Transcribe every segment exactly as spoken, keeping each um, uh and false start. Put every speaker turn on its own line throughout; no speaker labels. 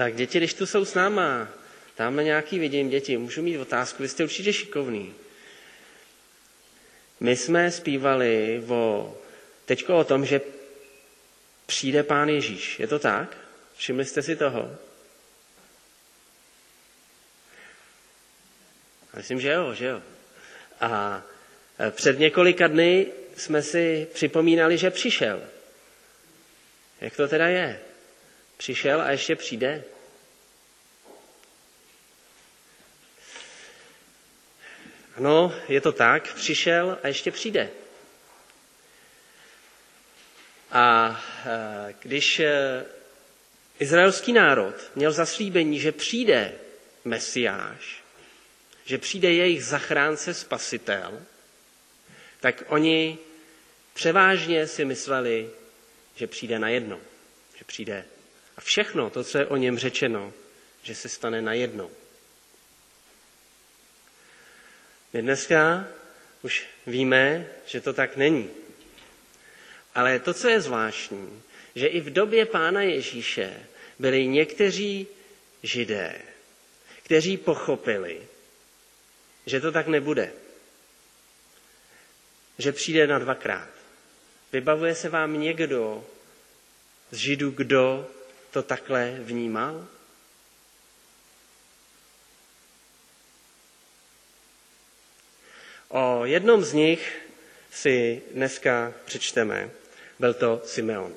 Tak děti, když tu jsou s náma, tamhle nějaký vidím děti, můžu mít otázku, vy jste určitě šikovný. My jsme zpívali o, teďko o tom, že přijde Pán Ježíš. Je to tak? Všimli jste si toho? Myslím, že jo, že jo. A před několika dny jsme si připomínali, že přišel. Jak to teda je? Přišel a ještě přijde? Ano, je to tak, přišel a ještě přijde. A když izraelský národ měl zaslíbení, že přijde Mesiáš, že přijde jejich zachránce, spasitel, tak oni převážně si mysleli, že přijde najednou, že přijde a všechno to, co je o něm řečeno, že se stane najednou. My dneska už víme, že to tak není. Ale to, co je zvláštní, že i v době Pána Ježíše byli někteří Židé, kteří pochopili, že to tak nebude. Že přijde na dvakrát. Vybavuje se vám někdo z Židů, kdo to takhle vnímal? O jednom z nich si dneska přečteme. Byl to Simeon.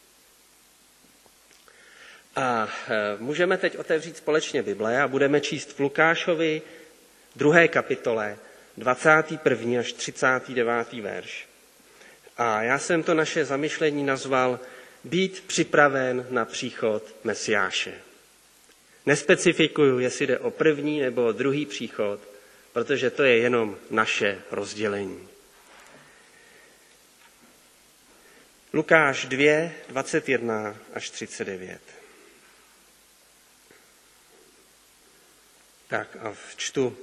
A můžeme teď otevřít společně Bible a budeme číst v Lukášovi druhé kapitole dvacátý první až třicátý devátý verš. A já jsem to naše zamyšlení nazval Být připraven na příchod Mesiáše. Nespecifikuju, jestli jde o první nebo o druhý příchod, protože to je jenom naše rozdělení. Lukáš dva, dvacet jedna až třicet devět. Tak a čtu.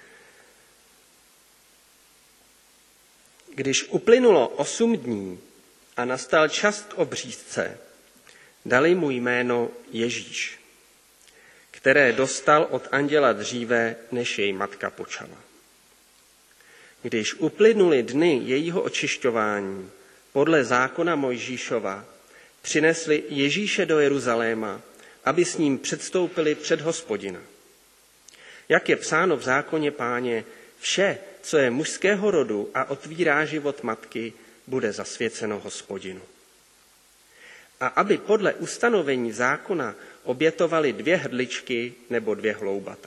Když uplynulo osm dní a nastal čas k obřízce, dali mu jméno Ježíš, které dostal od anděla dříve, než jej matka počala. Když uplynuly dny jejího očišťování, podle zákona Mojžíšova, přinesli Ježíše do Jeruzaléma, aby s ním předstoupili před Hospodina. Jak je psáno v zákoně Páně, vše, co je mužského rodu a otvírá život matky, bude zasvěceno Hospodinu. A aby podle ustanovení zákona obětovali dvě hrdličky nebo dvě hloubata.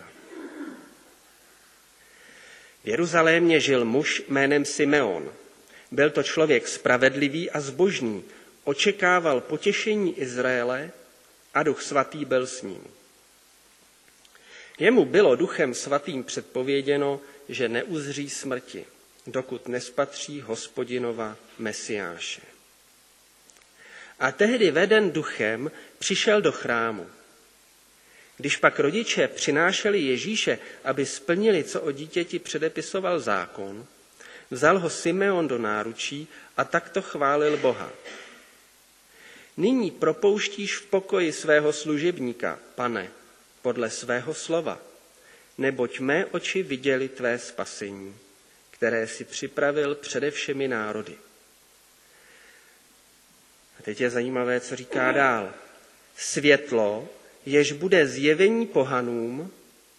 V Jeruzalémě žil muž jménem Simeon. Byl to člověk spravedlivý a zbožný, očekával potěšení Izraele a Duch svatý byl s ním. Jemu bylo Duchem svatým předpověděno, že neuzří smrti, dokud nespatří Hospodinova Mesiáše. A tehdy veden duchem přišel do chrámu. Když pak rodiče přinášeli Ježíše, aby splnili, co o dítěti předepisoval zákon, vzal ho Simeon do náručí a takto chválil Boha. Nyní propouštíš v pokoji svého služebníka, Pane, podle svého slova, neboť mé oči viděly tvé spasení, které si připravil přede všemi národy. A teď je zajímavé, co říká dál. Světlo, jež bude zjevení pohanům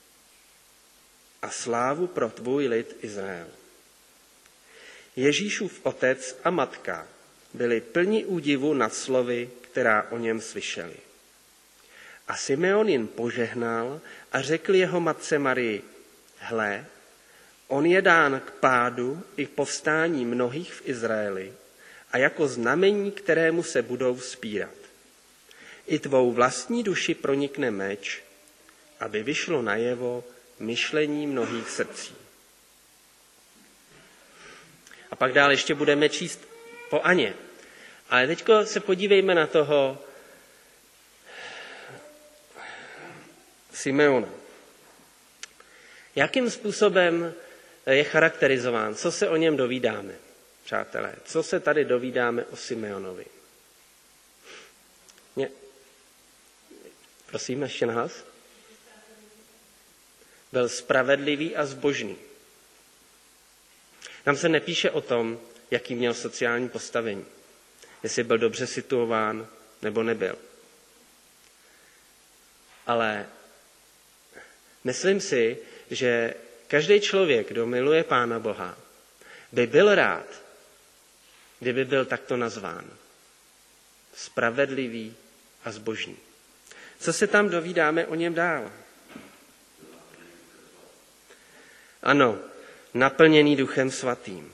a slávu pro tvůj lid Izrael. Ježíšův otec a matka byli plní údivu nad slovy, která o něm slyšeli. A Simeon jen požehnal a řekl jeho matce Marii, hle, on je dán k pádu i k povstání mnohých v Izraeli a jako znamení, kterému se budou vzpírat. I tvou vlastní duši pronikne meč, aby vyšlo najevo myšlení mnohých srdcí. A pak dál ještě budeme číst po Aně. Ale teďko se podívejme na toho Simeona. Jakým způsobem je charakterizován? Co se o něm dovídáme, přátelé? Co se tady dovídáme o Simeonovi? Prosím, ještě nahlas. Byl spravedlivý a zbožný. Tam se nepíše o tom, jaký měl sociální postavení. Jestli byl dobře situován, nebo nebyl. Ale myslím si, že každý člověk, kdo miluje Pána Boha, by byl rád, kdyby byl takto nazván. Spravedlivý a zbožný. Co se tam dovídáme o něm dál? Ano, naplněný Duchem Svatým.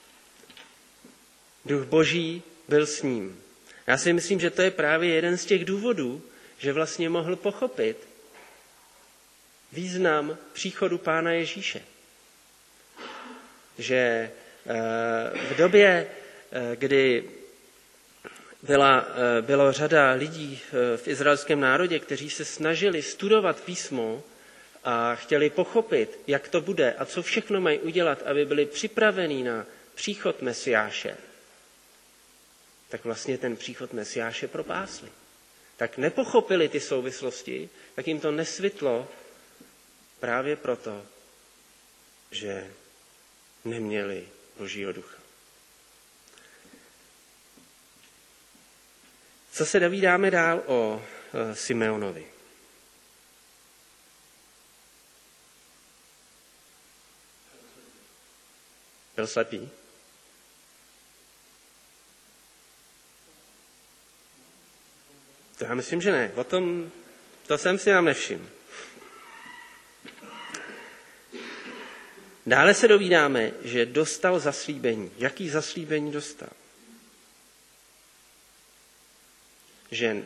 Duch Boží byl s ním. Já si myslím, že to je právě jeden z těch důvodů, že vlastně mohl pochopit význam příchodu Pána Ježíše. Že v době, kdy byla, bylo řada lidí v izraelském národě, kteří se snažili studovat písmo a chtěli pochopit, jak to bude a co všechno mají udělat, aby byli připraveni na příchod Mesiáše, tak vlastně ten příchod Mesiáše propásli. Tak nepochopili ty souvislosti, tak jim to nesvětlo právě proto, že neměli Božího ducha. Co se dovídáme dál o Simeonovi? Byl slepý? To já myslím, že ne. O tom, to jsem si nám nevšiml. Dále se dovídáme, že dostal zaslíbení. Jaký zaslíbení dostal? Že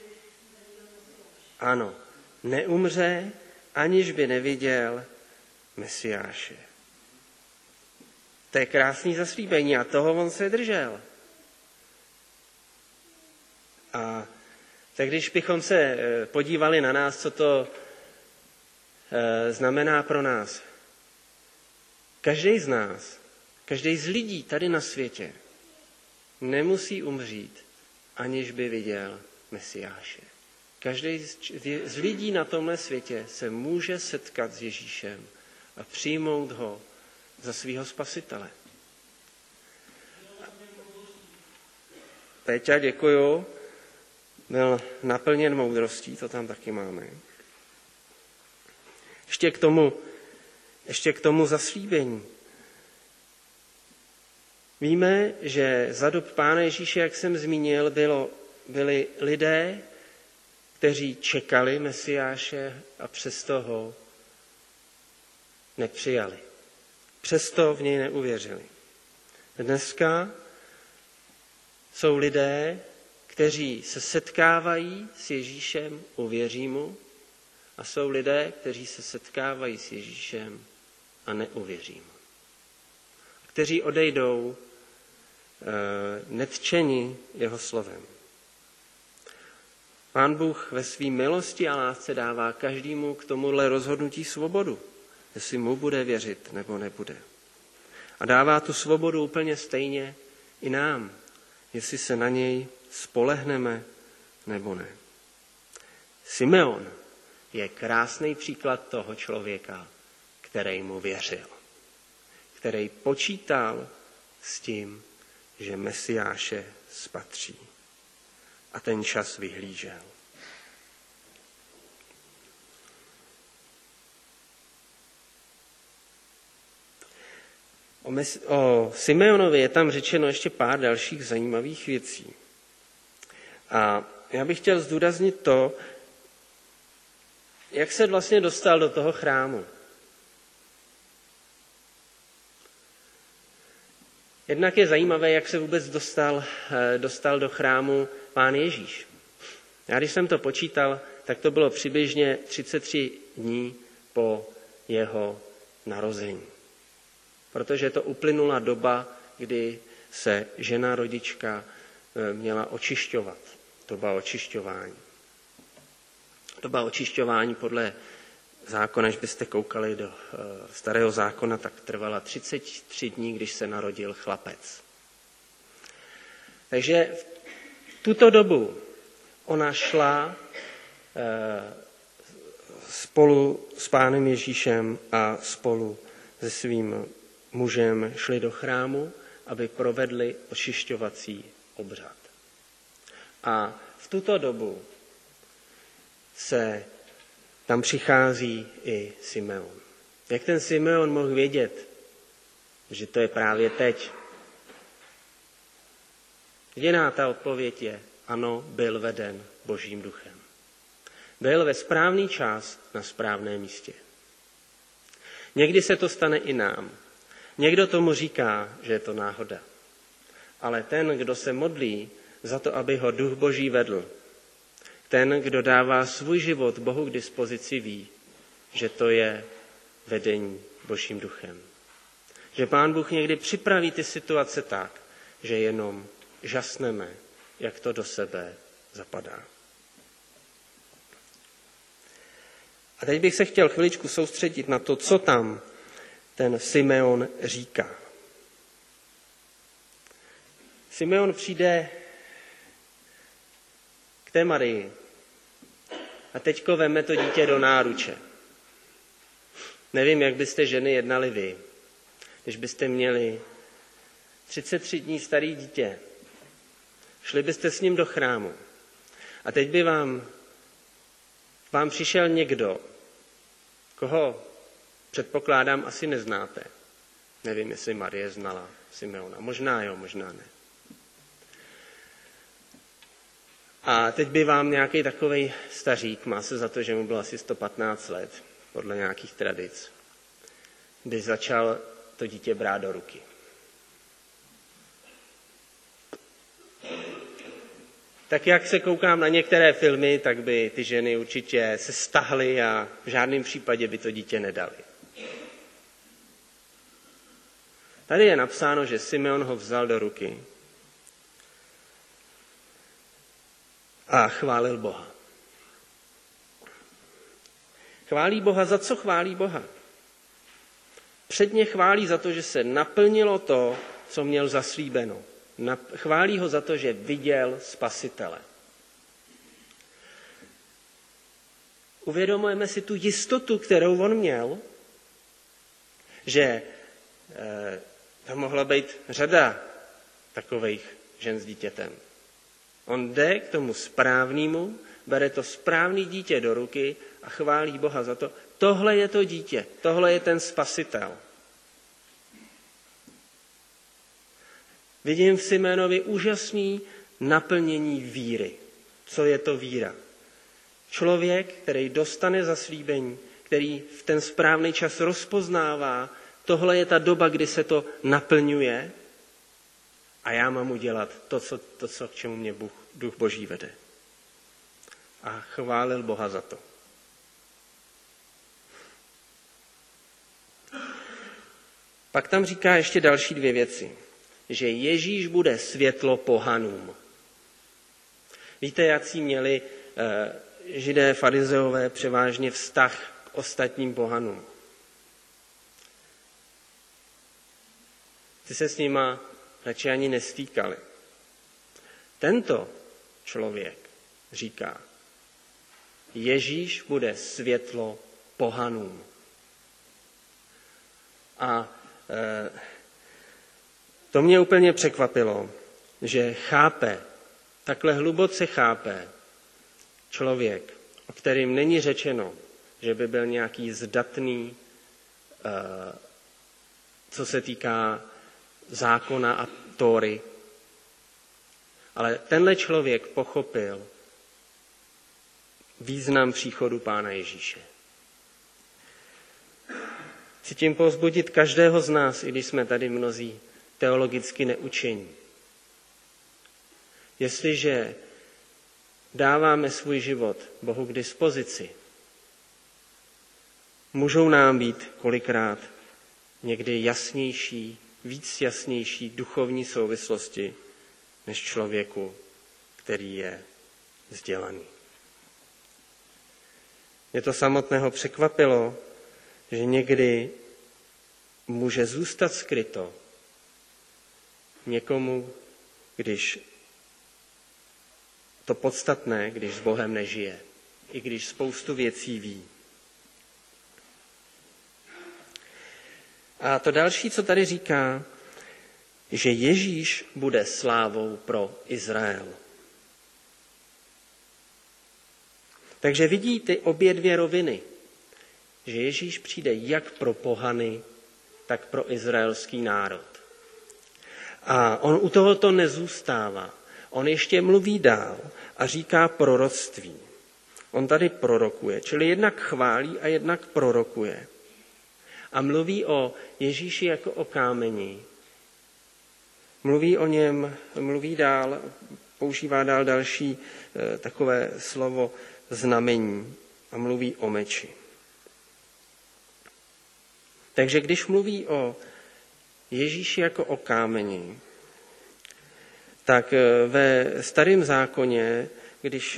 ano, neumře, aniž by neviděl Mesiáše. To je krásný zaslíbení a toho on se držel. A tak když bychom se podívali na nás, co to znamená pro nás. Každý z nás, každý z lidí tady na světě nemusí umřít, aniž by viděl Mesiáše. Každý z lidí na tomhle světě se může setkat s Ježíšem a přijmout ho za svého spasitele. Péťa, děkuju. Byl naplněn moudrostí, to tam taky máme. Ještě k tomu, ještě k tomu zaslíbení. Víme, že za dob Pána Ježíše, jak jsem zmínil, bylo, byli lidé, kteří čekali Mesiáše a přesto ho nepřijali. Přesto v něj neuvěřili. Dneska jsou lidé, kteří se setkávají s Ježíšem, uvěří mu, a jsou lidé, kteří se setkávají s Ježíšem a neuvěří mu. Kteří odejdou e, netčeni jeho slovem. Pán Bůh ve své milosti a lásce dává každému k tomuhle rozhodnutí svobodu, jestli mu bude věřit nebo nebude. A dává tu svobodu úplně stejně i nám, jestli se na něj spolehneme nebo ne. Simeon je krásný příklad toho člověka, který mu věřil, který počítal s tím, že Mesiáše spatří. A ten čas vyhlížel. O, Mes- o Simeonovi je tam řečeno ještě pár dalších zajímavých věcí. A já bych chtěl zdůraznit to, jak se vlastně dostal do toho chrámu. Jednak je zajímavé, jak se vůbec dostal, dostal do chrámu Pán Ježíš. Já když jsem to počítal, tak to bylo přibližně třicet tři dní po jeho narození. Protože to uplynula doba, kdy se žena rodička měla očišťovat. Doba očišťování. Doba očišťování podle zákona, když byste koukali do starého zákona, tak trvala třicet tři dní, když se narodil chlapec. Takže v tuto dobu ona šla spolu s Pánem Ježíšem a spolu se svým mužem šli do chrámu, aby provedli očišťovací obřad. A v tuto dobu se tam přichází i Simeon. Jak ten Simeon mohl vědět, že to je právě teď? Jediná ta odpověď je, ano, byl veden Božím duchem. Byl ve správný čas na správném místě. Někdy se to stane i nám. Někdo tomu říká, že je to náhoda. Ale ten, kdo se modlí za to, aby ho duch Boží vedl, ten, kdo dává svůj život Bohu k dispozici, ví, že to je vedení Božím duchem. Že Pán Bůh někdy připraví ty situace tak, že jenom žasneme, jak to do sebe zapadá. A teď bych se chtěl chviličku soustředit na to, co tam ten Simeon říká. Simeon přijde k té Marii a teďko veme to dítě do náruče. Nevím, jak byste ženy jednali vy, když byste měli třicet tři dní starý dítě. Šli byste s ním do chrámu a teď by vám, vám přišel někdo, koho předpokládám asi neznáte. Nevím, jestli Marie znala Simeona. Možná jo, možná ne. A teď by vám nějaký takovej stařík, má se za to, že mu bylo asi sto patnáct let, podle nějakých tradic, by začal to dítě brát do ruky. Tak jak se koukám na některé filmy, tak by ty ženy určitě se stahly a v žádném případě by to dítě nedali. Tady je napsáno, že Simeon ho vzal do ruky a chválil Boha. Chválí Boha, za co chválí Boha? Předně chválí za to, že se naplnilo to, co měl zaslíbeno. Chválí ho za to, že viděl Spasitele. Uvědomujeme si tu jistotu, kterou on měl, že e, tam mohla být řada takových žen s dítětem. On jde k tomu správnému, bere to správné dítě do ruky a chválí Boha za to. Tohle je to dítě, tohle je ten Spasitel. Vidím v Simeonovi úžasný naplnění víry. Co je to víra? Člověk, který dostane zaslíbení, který v ten správný čas rozpoznává, tohle je ta doba, kdy se to naplňuje a já mám udělat to, co, to, co k čemu mě Bůh, Duch Boží vede. A chválil Boha za to. Pak tam říká ještě další dvě věci. Že Ježíš bude světlo pohanům. Víte, jací měli eh, židé farizeové převážně vztah k ostatním pohanům. Ty se s nima radši ani nestýkali. Tento člověk říká, Ježíš bude světlo pohanům. A eh, to mě úplně překvapilo, že chápe, takhle hluboce chápe člověk, o kterým není řečeno, že by byl nějaký zdatný, co se týká zákona a Tóry. Ale tenhle člověk pochopil význam příchodu Pána Ježíše. Chci tím povzbudit každého z nás, i když jsme tady mnozí teologicky neučení. Jestliže dáváme svůj život Bohu k dispozici, můžou nám být kolikrát někdy jasnější, víc jasnější duchovní souvislosti než člověku, který je vzdělaný. Mě to samotného překvapilo, že někdy může zůstat skryto někomu, když to podstatné, když s Bohem nežije. i když spoustu věcí ví. A to další, co tady říká, že Ježíš bude slávou pro Izrael. Takže vidí ty obě dvě roviny, že Ježíš přijde jak pro pohany, tak pro izraelský národ. A on u tohoto nezůstává. On ještě mluví dál a říká proroctví. On tady prorokuje, čili jednak chválí a jednak prorokuje. A mluví o Ježíši jako o kámeni. Mluví o něm, mluví dál, používá dál další e, takové slovo znamení a mluví o meči. Takže když mluví o Ježíši jako o kámeni, tak ve Starém zákoně, když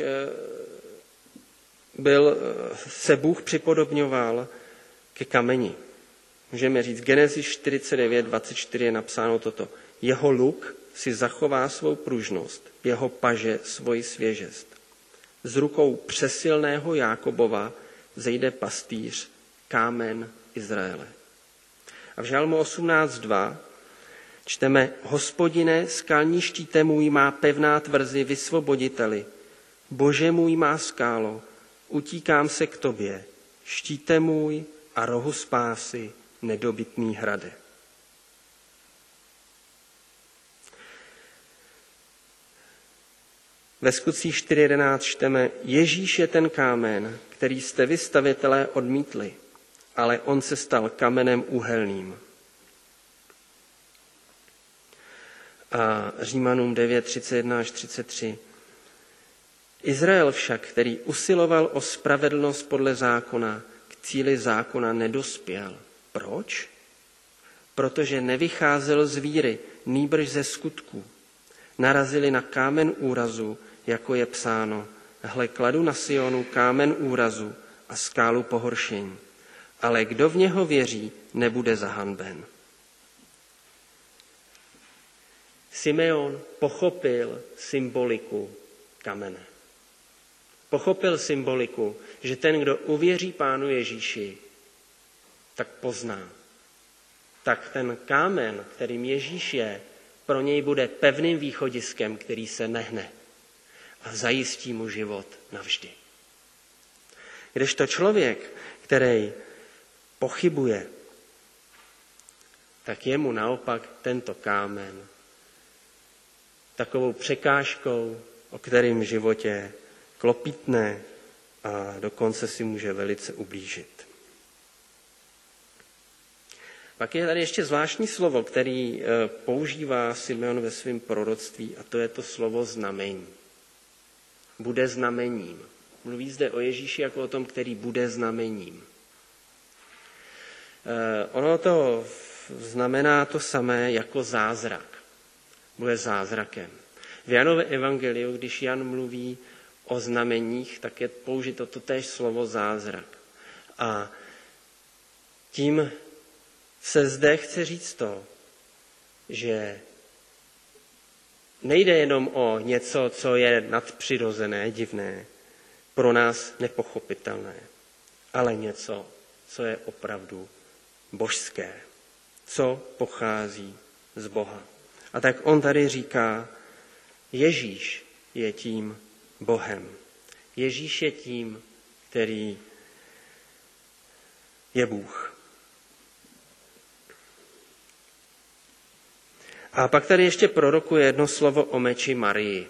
byl, se Bůh připodobňoval ke kameni, můžeme říct, Genesis čtyřicet devět dvacet čtyři je napsáno toto. Jeho luk si zachová svou pružnost, jeho paže svoji svěžest. Z rukou přesilného Jákobova zejde pastýř, kámen Izraele. A v Žalmu osmnáct dva čteme, Hospodine, skalní štíte můj má pevná tvrzi, vysvoboditeli. Bože můj má skálo, utíkám se k tobě, štíte můj a rohu spásy, nedobytný hrade. Ve Skutcích čtyři jedenáct čteme, Ježíš je ten kámen, který jste vy stavitelé odmítli, ale on se stal kamenem úhelným. A Římanům devět třicet jedna až třicet tři. Izrael však, který usiloval o spravedlnost podle zákona, k cíli zákona nedospěl. Proč? Protože nevycházel z víry, nýbrž ze skutků. Narazili na kámen úrazu, jako je psáno, hle, kladu na Sionu kámen úrazu a skálu pohoršení. Ale kdo v něho věří, nebude zahanben. Simeon pochopil symboliku kamene. Pochopil symboliku, že ten, kdo uvěří Pánu Ježíši, tak pozná. Tak ten kámen, kterým Ježíš je, pro něj bude pevným východiskem, který se nehne a zajistí mu život navždy. Kdežto člověk, který pochybuje, tak jemu naopak tento kámen takovou překážkou, o kterým životě klopítne a dokonce si může velice ublížit. Pak je tady ještě zvláštní slovo, který používá Simeon ve svém proroctví, a to je to slovo znamení. Bude znamením. Mluví zde o Ježíši jako o tom, který bude znamením. Ono to znamená to samé jako zázrak. Bude zázrakem. V Janově evangeliu, když Jan mluví o znameních, tak je použito totéž slovo zázrak. A tím se zde chce říct to, že nejde jenom o něco, co je nadpřirozené, divné, pro nás nepochopitelné, ale něco, co je opravdu božské, co pochází z Boha. A tak on tady říká, Ježíš je tím Bohem. Ježíš je tím, který je Bůh. A pak tady ještě prorokuje jedno slovo o meči Marii.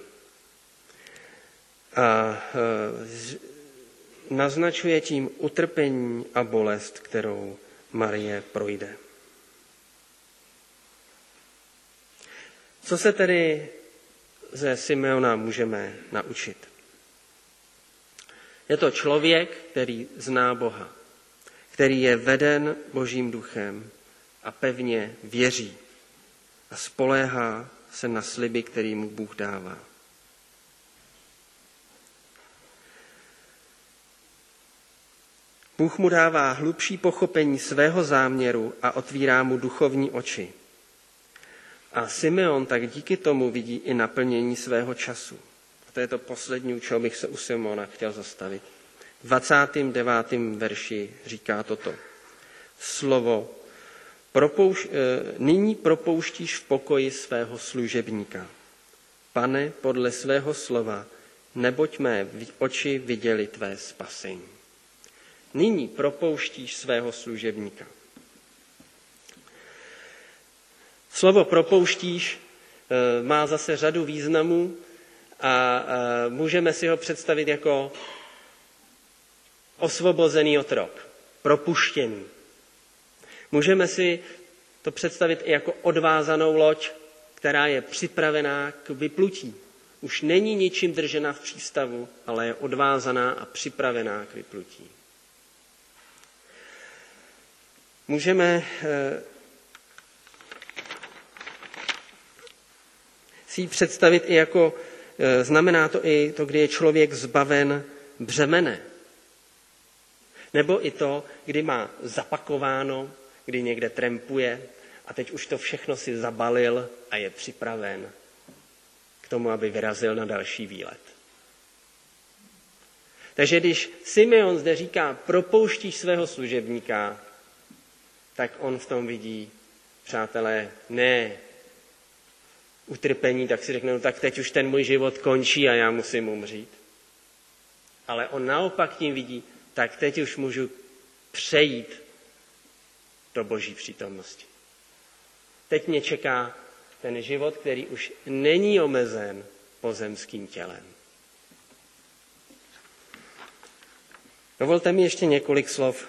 A e, naznačuje tím utrpení a bolest, kterou Marie projde. Co se tedy ze Simeona můžeme naučit? Je to člověk, který zná Boha, který je veden Božím duchem a pevně věří a spoléhá se na sliby, který mu Bůh dává. Bůh mu dává hlubší pochopení svého záměru a otvírá mu duchovní oči. A Simeon tak díky tomu vidí i naplnění svého času. A to je to poslední, u čeho bych se u Simeona chtěl zastavit. dvacátém devátém verši říká toto. Slovo propouš- nyní propouštíš v pokoji svého služebníka. Pane, podle svého slova, neboť mé oči viděly tvé spasení. Nyní propouštíš svého služebníka. Slovo propouštíš má zase řadu významů a můžeme si ho představit jako osvobozený otrok, propuštěný. Můžeme si to představit i jako odvázanou loď, která je připravená k vyplutí. Už není ničím držena v přístavu, ale je odvázaná a připravená k vyplutí. Můžeme si ji představit i jako, znamená to i to, kdy je člověk zbaven břemene. Nebo i to, kdy má zapakováno, kdy někde trampuje a teď už to všechno si zabalil a je připraven k tomu, aby vyrazil na další výlet. Takže když Simeon zde říká, propouštíš svého služebníka, tak on v tom vidí, přátelé, ne utrpení, tak si řekne, no tak teď už ten můj život končí a já musím umřít. Ale on naopak tím vidí, tak teď už můžu přejít do Boží přítomnosti. Teď mě čeká ten život, který už není omezen pozemským tělem. Dovolte mi ještě několik slov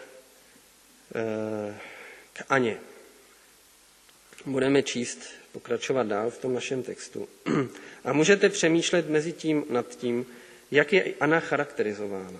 k Aně. Budeme číst, pokračovat dál v tom našem textu. A můžete přemýšlet mezi tím nad tím, jak je Anna charakterizována.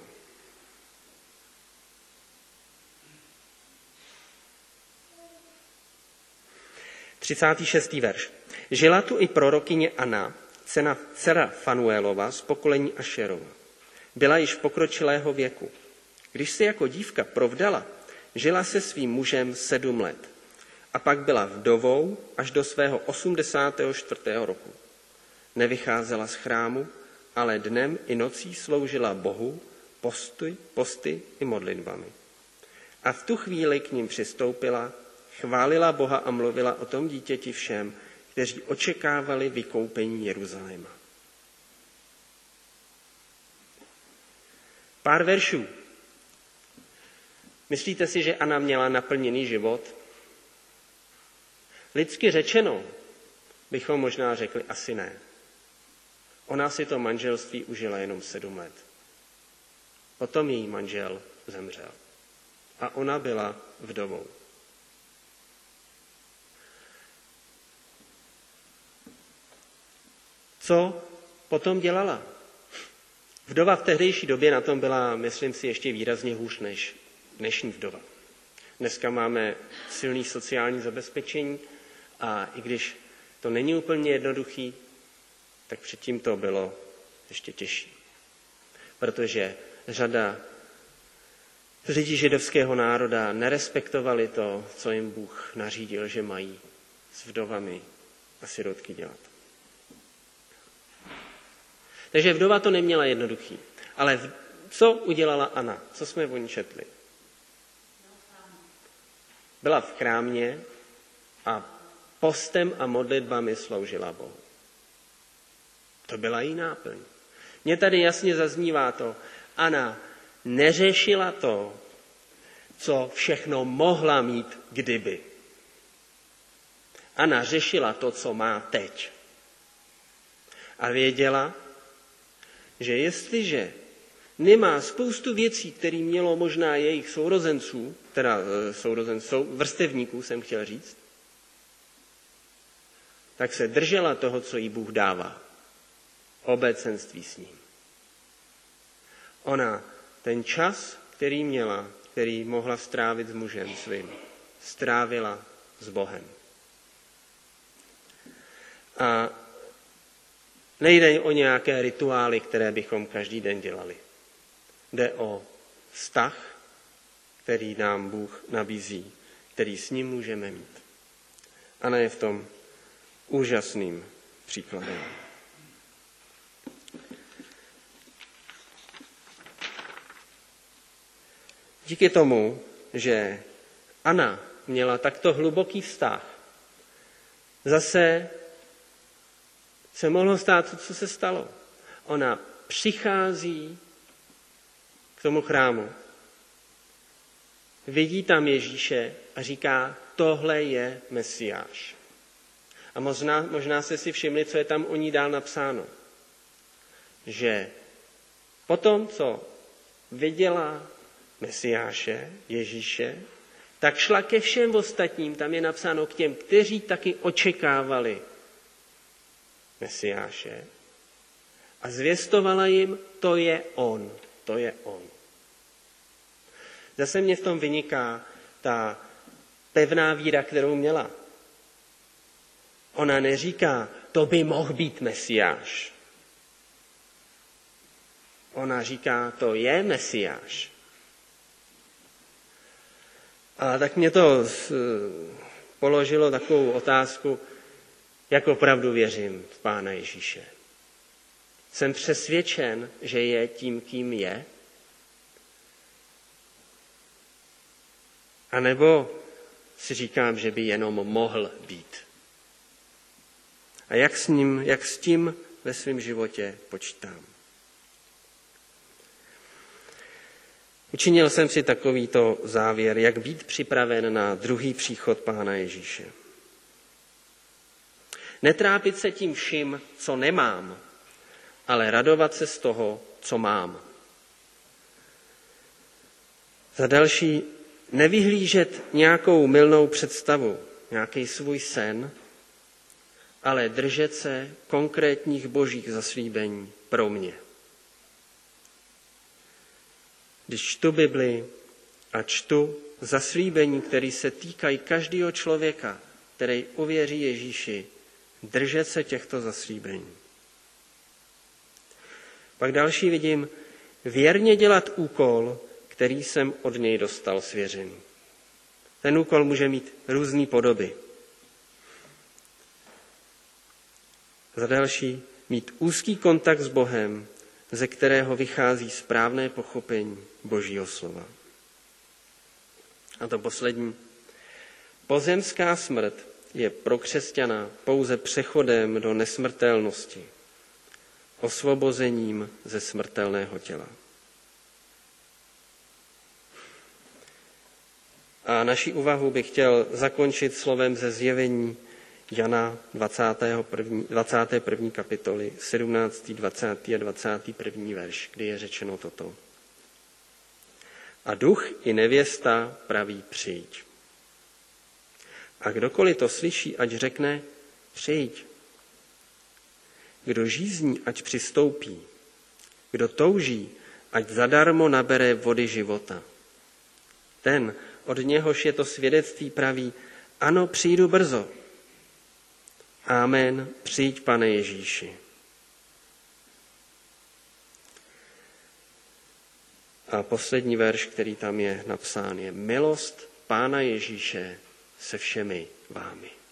třicátý šestý verš. Žila tu i prorokyně Anna, dcera Fanuelova z pokolení Ašerova. Byla již pokročilého věku. Když se jako dívka provdala, žila se svým mužem sedm let. A pak byla vdovou až do svého osmdesátého čtvrtého roku. Nevycházela z chrámu, ale dnem i nocí sloužila Bohu posty, posty i modlitbami. A v tu chvíli k ním přistoupila, chválila Boha a mluvila o tom dítěti všem, kteří očekávali vykoupení Jeruzaléma. Pár veršů. Myslíte si, že Anna měla naplněný život? Lidsky řečeno, bychom možná řekli asi ne. Ona si to manželství užila jenom sedm let. Potom její manžel zemřel. A ona byla vdovou. Co potom dělala? Vdova v tehdejší době na tom byla, myslím si, ještě výrazně hůř než dnešní vdova. Dneska máme silný sociální zabezpečení a i když to není úplně jednoduchý, tak předtím to bylo ještě těžší. Protože řada lidí židovského národa nerespektovali to, co jim Bůh nařídil, že mají s vdovami a sirotky dělat. Takže vdova to neměla jednoduchý. Ale co udělala Anna? Co jsme o ní četli? Byla v chrámě a postem a modlitbami sloužila Bohu. To byla její náplň. Mně tady jasně zaznívá to, Anna neřešila to, co všechno mohla mít kdyby. Anna řešila to, co má teď. A věděla, že jestliže nemá spoustu věcí, které mělo možná jejich sourozenců, teda sourozenců, vrstevníků jsem chtěl říct, tak se držela toho, co jí Bůh dává. Obecenství s ním. Ona ten čas, který měla, který mohla strávit s mužem svým, strávila s Bohem. A nejde o nějaké rituály, které bychom každý den dělali. Jde o vztah, který nám Bůh nabízí, který s ním můžeme mít. Anna je v tom úžasným příkladem. díky tomu, že Anna měla takto hluboký vztah, zase se mohlo stát to, co se stalo. Ona přichází k tomu chrámu, vidí tam Ježíše a říká, tohle je Mesiáš. A možná, možná jste si všimli, co je tam o ní dál napsáno. Že potom, co viděla Mesiáše, Ježíše, tak šla ke všem ostatním, tam je napsáno k těm, kteří taky očekávali Mesiáše a zvěstovala jim, to je on, to je on. Zase mě v tom vyniká ta pevná víra, kterou měla. Ona neříká, to by mohl být Mesiáš. Ona říká, to je Mesiáš. A tak mě to položilo takovou otázku, jak opravdu věřím v Pána Ježíše. Jsem přesvědčen, že je tím, kým je? A nebo si říkám, že by jenom mohl být? A jak s ním, jak s tím ve svém životě počítám? Učinil jsem si takovýto závěr, jak být připraven na druhý příchod Pána Ježíše. Netrápit se tím vším, co nemám, ale radovat se z toho, co mám. Za další, nevyhlížet nějakou mylnou představu, nějaký svůj sen, ale držet se konkrétních božích zaslíbení pro mě. Když čtu Bibli a čtu zaslíbení, které se týkají každého člověka, který uvěří Ježíši, držet se těchto zaslíbení. Pak další vidím, věrně dělat úkol, který jsem od něj dostal svěřený. Ten úkol může mít různé podoby. Za další, mít úzký kontakt s Bohem, ze kterého vychází správné pochopení Božího slova. A to poslední. Pozemská smrt je pro křesťana pouze přechodem do nesmrtelnosti, osvobozením ze smrtelného těla. A naši úvahu bych chtěl zakončit slovem ze zjevení Jana dvacáté první kapitoly, sedmnáctý, dvacátý a dvacátý první verš, kdy je řečeno toto. A duch i nevěsta praví přijď. A kdokoliv to slyší, ať řekne přijď. Kdo žízní, ať přistoupí. Kdo touží, ať zadarmo nabere vody života. Ten, od něhož je to svědectví, praví, ano, přijdu brzo. Amen, přijď, Pane Ježíši. A poslední verš, který tam je napsán, je milost Pána Ježíše se všemi vámi.